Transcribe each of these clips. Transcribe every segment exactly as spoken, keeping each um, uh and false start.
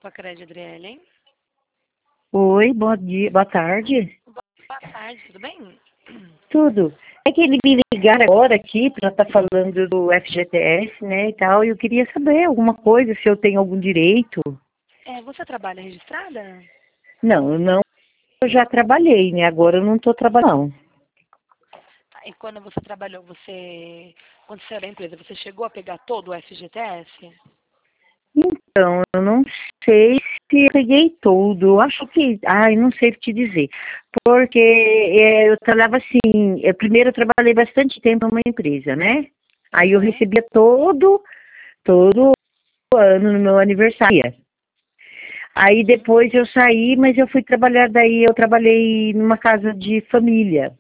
Opa, Crédito, Adriele, hein? Oi, bom dia, boa tarde. Boa tarde, tudo bem? Tudo. É que ele me ligaram agora aqui para estar falando do F G T S, né, e tal, e eu queria saber alguma coisa, se eu tenho algum direito. É, você trabalha registrada? Não, eu não, eu já trabalhei, né, agora eu não estou trabalhando. Tá, e quando você trabalhou, você, quando você era empresa, você chegou a pegar todo o F G T S? Então, eu não sei se eu peguei tudo, eu acho que, ai, não sei te dizer, porque é, eu trabalhava assim, eu, primeiro eu trabalhei bastante tempo numa empresa, né, aí eu Aham. recebia todo, todo ano no meu aniversário. Aí Uhum. depois eu saí, mas eu fui trabalhar, daí eu trabalhei numa casa de família.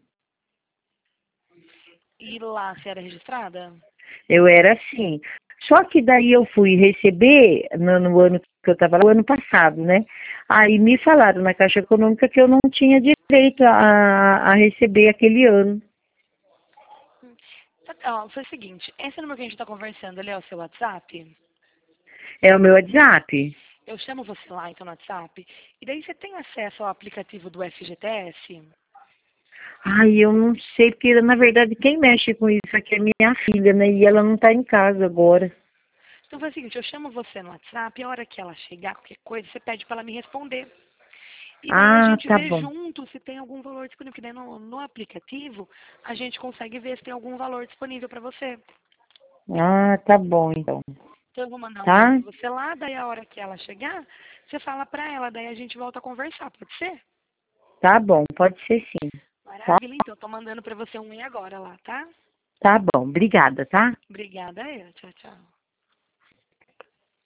E lá, você era registrada? Eu era assim. Só que daí eu fui receber, no, no ano que eu estava lá, o ano passado, né? Aí me falaram na Caixa Econômica que eu não tinha direito a, a receber aquele ano. Hum. Tá, ó, foi o seguinte, esse número que a gente está conversando, ele é o seu WhatsApp? É o meu WhatsApp. Eu chamo você lá, então, no WhatsApp, e daí você tem acesso ao aplicativo do F G T S? Ai, eu não sei, porque na verdade quem mexe com isso aqui é minha filha, né? E ela não está em casa agora. Então foi o seguinte, eu chamo você no WhatsApp, e a hora que ela chegar, qualquer coisa, você pede para ela me responder. E daí a Ah, gente tá vê bom. junto se tem algum valor disponível, porque daí no, no aplicativo a gente consegue ver se tem algum valor disponível para você. Ah, tá bom então. Então eu vou mandar um número Tá? para você lá, daí a hora que ela chegar, você fala para ela, daí a gente volta a conversar, pode ser? Tá bom, pode ser sim. Tá? Maravilha, então, tô mandando para você um e agora lá, tá? Tá bom, obrigada, tá? Obrigada, eu. Tchau, tchau.